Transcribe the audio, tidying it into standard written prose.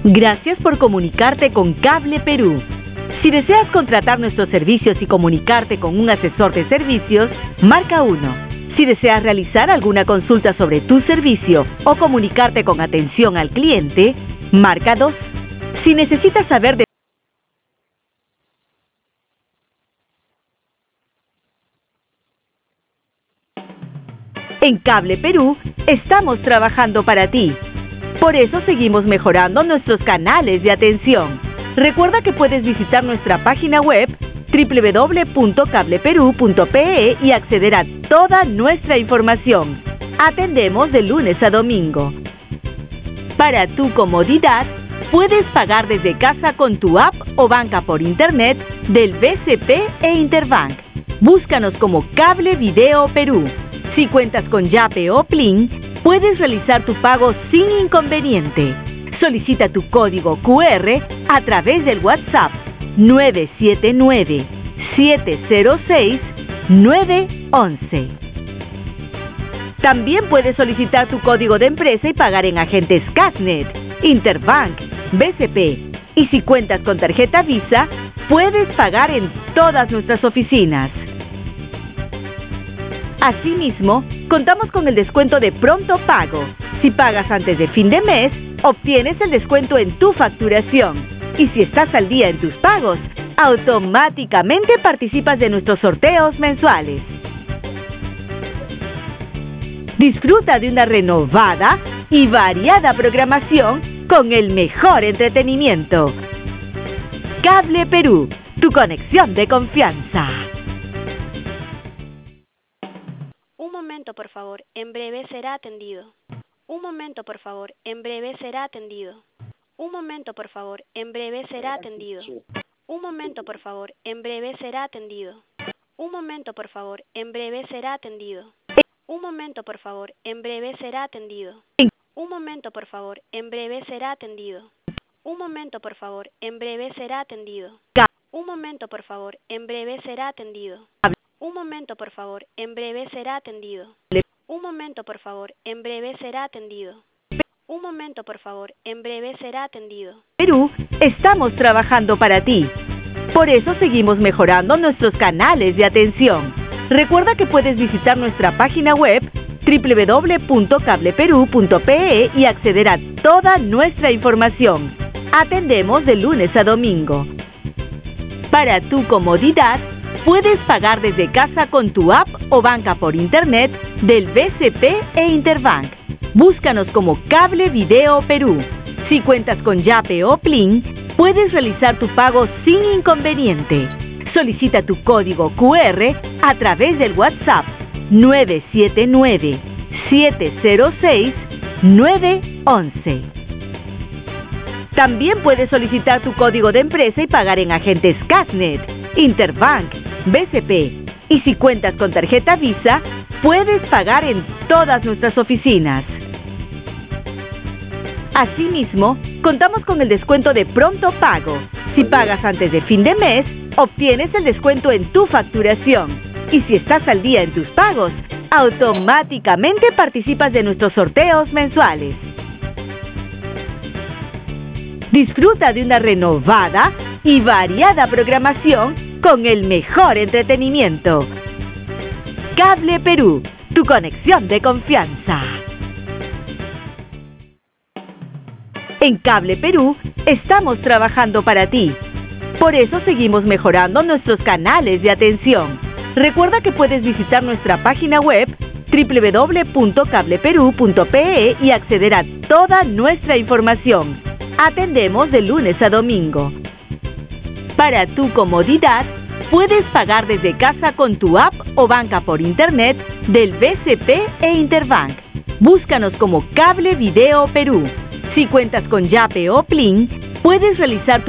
Gracias por comunicarte con Cable Perú. Si deseas contratar nuestros servicios y comunicarte con un asesor de servicios, marca 1. Si deseas realizar alguna consulta sobre tu servicio o comunicarte con atención al cliente, marca 2. Si necesitas saber de En Cable Perú, estamos trabajando para ti. Por eso seguimos mejorando nuestros canales de atención. Recuerda que puedes visitar nuestra página web www.cableperu.pe y acceder a toda nuestra información. Atendemos de lunes a domingo. Para tu comodidad, puedes pagar desde casa con tu app o banca por internet del BCP e Interbank. Búscanos como Cable Video Perú. Si cuentas con Yape o Plin, puedes realizar tu pago sin inconveniente. Solicita tu código QR a través del WhatsApp 979-706-911. También puedes solicitar tu código de empresa y pagar en agentes Casnet, Interbank, BCP. Y si cuentas con tarjeta Visa, puedes pagar en todas nuestras oficinas. Asimismo, contamos con el descuento de pronto pago. Si pagas antes de fin de mes, obtienes el descuento en tu facturación. Y si estás al día en tus pagos, automáticamente participas de nuestros sorteos mensuales. Disfruta de una renovada y variada programación con el mejor entretenimiento. Cable Perú, tu conexión de confianza. Un momento, por favor, en breve será atendido. Un momento, por favor, en breve será atendido. Un momento, por favor, en breve será atendido. Un momento, por favor, en breve será atendido. Un momento, por favor, en breve será atendido. Un momento, por favor, en breve será atendido. Un momento, por favor, en breve será atendido. Un momento, por favor, en breve será atendido. Un momento, por favor, en breve será atendido. Un momento, por favor, en breve será atendido. Un momento, por favor, en breve será atendido. Un momento, por favor, en breve será atendido. Perú, estamos trabajando para ti. Por eso seguimos mejorando nuestros canales de atención. Recuerda que puedes visitar nuestra página web www.cableperu.pe y acceder a toda nuestra información. Atendemos de lunes a domingo. Para tu comodidad, puedes pagar desde casa con tu app o banca por internet del BCP e Interbank. Búscanos como Cable Video Perú. Si cuentas con Yape o Plin, puedes realizar tu pago sin inconveniente. Solicita tu código QR a través del WhatsApp 979-706-911. También puedes solicitar tu código de empresa y pagar en agentes Casnet, Interbank, BCP. Y si cuentas con tarjeta Visa, puedes pagar en todas nuestras oficinas. Asimismo, contamos con el descuento de pronto pago. Si pagas antes de fin de mes, obtienes el descuento en tu facturación. Y si estás al día en tus pagos, automáticamente participas de nuestros sorteos mensuales. Disfruta de una renovada y variada programación con el mejor entretenimiento. Cable Perú, tu conexión de confianza. En Cable Perú, estamos trabajando para ti. Por eso seguimos mejorando nuestros canales de atención. Recuerda que puedes visitar nuestra página web www.cableperu.pe y acceder a toda nuestra información. Atendemos de lunes a domingo. Para tu comodidad, puedes pagar desde casa con tu app o banca por internet del BCP e Interbank. Búscanos como Cable Video Perú. Si cuentas con Yape o Plin, puedes realizar tu